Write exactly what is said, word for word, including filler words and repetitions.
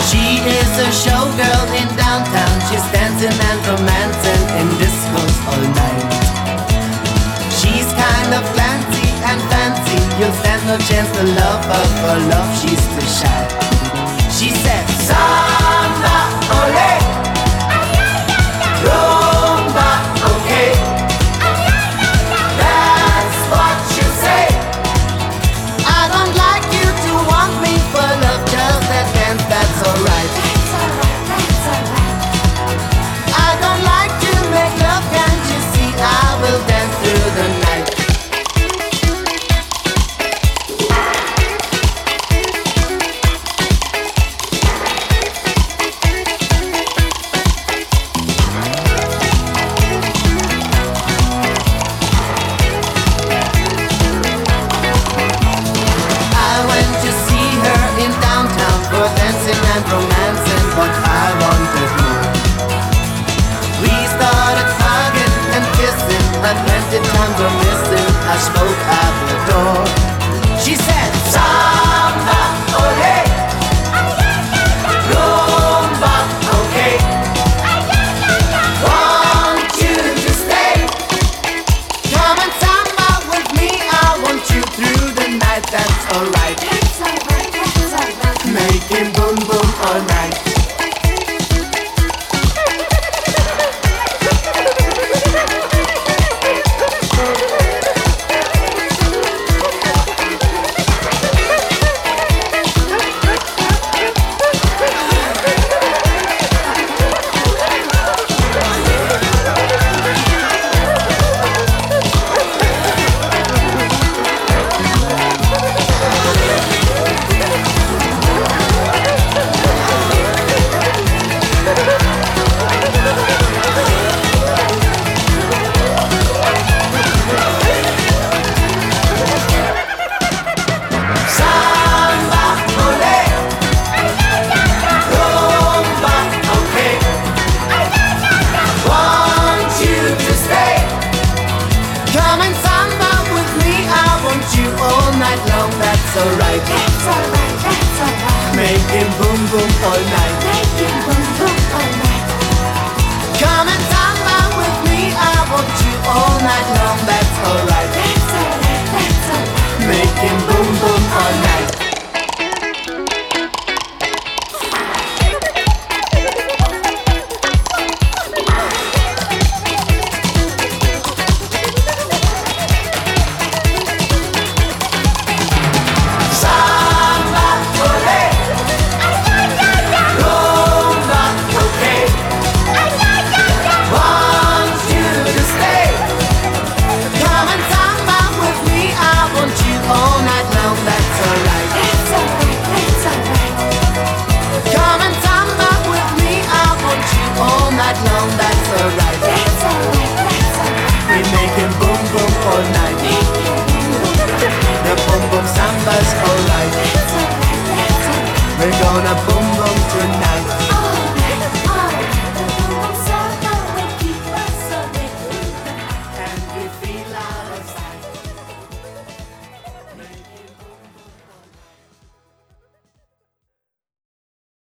She is a showgirl in downtown. She's dancing and romancing in discos all night. She's kind of glancy and fancy. You'll stand no chance to love her for love. She's too shy. She said, Samba, ole, rumba, okay. That's what you say. I don't like you to want me for love, just that dance, that's alright. That's alright, that's alright. I don't like to make love, can't you see? I will dance through the night. And romancing, but I wanted more. We started hugging and kissing, and plenty times were missing. I spoke out the door. She said, Samba, ole, rumba, okay. Want you to stay. Come and samba with me. I want you through the night. That's alright. That's alright, that's alright. Making boom boom all night. That's alright, That's alright, that's alright. making boom boom all night. Making boom boom all night. Come and samba with me. I want you all night long. That's alright, That's alright, that's alright. making boom boom all night. Long, that's alright. That's alright, that's alright. We making boom boom all night. The boom boom samba's alright. That's alright, that's alright. We're gonna boom boom tonight. Alright, alright. The boom boom samba will keep us awake. And we feel like